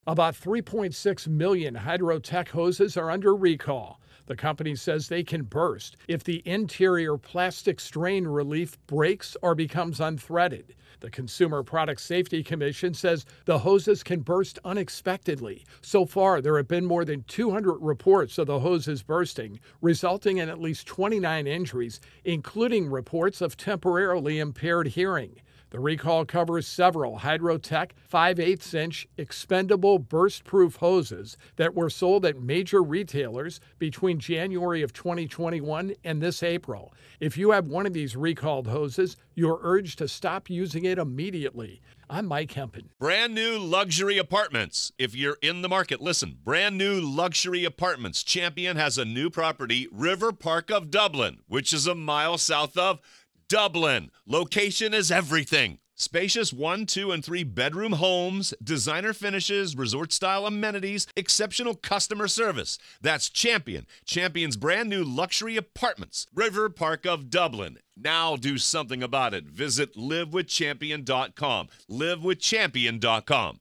About 3.6 million Hydrotech hoses are under recall. The company says they can burst if the interior plastic strain relief breaks or becomes unthreaded. The Consumer Product Safety Commission says the hoses can burst unexpectedly. So far, there have been more than 200 reports of the hoses bursting, resulting in at least 29 injuries, including reports of temporarily impaired hearing. The recall covers several Hydrotech 5/8-inch expendable burst-proof hoses that were sold at major retailers between January of 2021 and this April. If you have one of these recalled hoses, you're urged to stop using it immediately. I'm Mike Hempen. Brand new luxury apartments. If you're in the market, listen. Brand new luxury apartments. Champion has a new property, River Park of Dublin, which is a mile south of Dublin. Location is everything. Spacious 1, 2, and 3 bedroom homes, designer finishes, resort-style amenities, exceptional customer service. That's Champion. Champion's brand new luxury apartments. River Park of Dublin. Now do something about it. Visit livewithchampion.com. livewithchampion.com.